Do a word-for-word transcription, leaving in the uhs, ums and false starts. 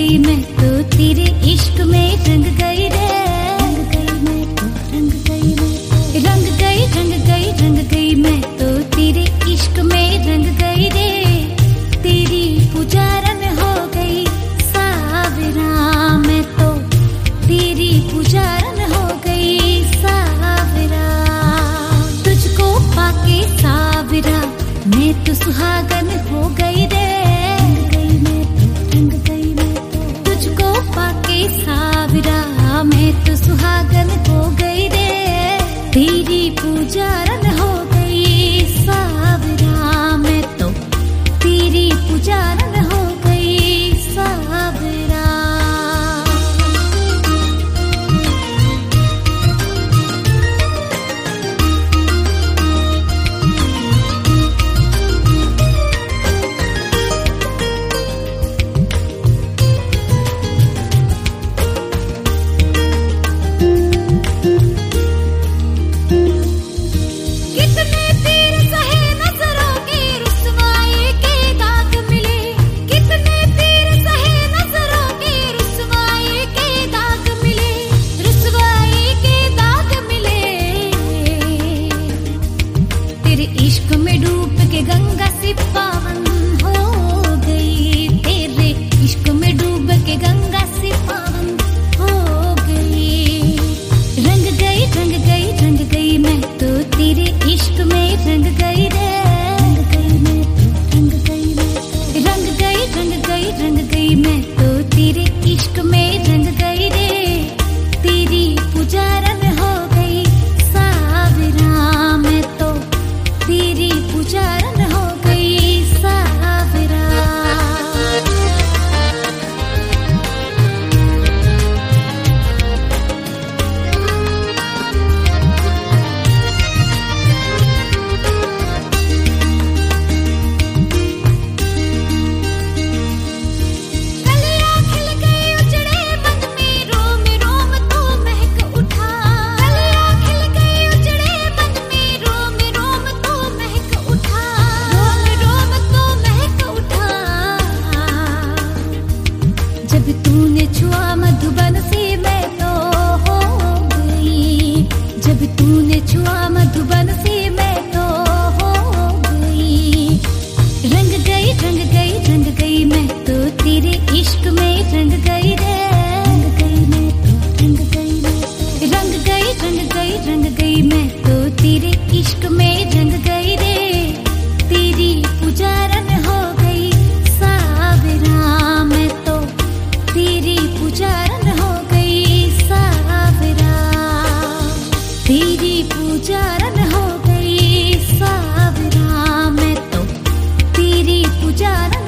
गई मैं तो तेरे इश्क में रंग गई रे, रंग गई मैं तो रंग गई मैं रंग गई रंग गई रंग गई मैं तो तेरे इश्क में रंग गई रे। तेरी पुजारन हो गई सावरा, मैं तो तेरी पुजारन हो गई सावरा। तुझको पाके सावरा मैं तो सुहागन हो गई रे, रंग गई मैं तो रंग गई मैं तो तुझको पाके सावरा मैं तो सुहागन हो गई रे। तेरी पुजारन हो गई सावरा, मैं तो तेरी पुजारन हो गई सावरा। इश्क में डूब के गंगा सी पावन हो गई, तेरे इश्क में डूब के गंगा सी पावन हो गई। रंग गई रंग गई रंग गई मैं तो तेरे इश्क में रंग गई रे, रंग गई मैं तो रंग गई मैं रंग गई रंग गई रंग गई मैं तो तेरे इश्क में रंग गई रे। तेरी पुजारन हो गई सावरा, मैं तो तेरी पुजारन हो गई सावरा। कलियां खिल गई उजड़े मन में, रोम रोम तो महक उठा। कलियां खिल गई उजड़े मन में, रोम रोम तो महक उठा, रोम रोम तो महक उठा। जब तूने छुआ मधुबन से मैं तो हो गई, जब तूने छुआ मधुबन से मैं तो हो गई। रंग गई रंग गई रंग गई मैं तो तेरे इश्क में रंग गई रे, रंग गई मैं तो रंग गई मैं रंग गई रंग गई रंग गई मैं तो तेरे इश्क में रंग गई रे। तेरी पुजारन हो गई सावरा, मैं तो तेरी पुजारन हो गई सावरा। तेरी पुजारन हो गई सावरा, मैं तो तेरी पुजारन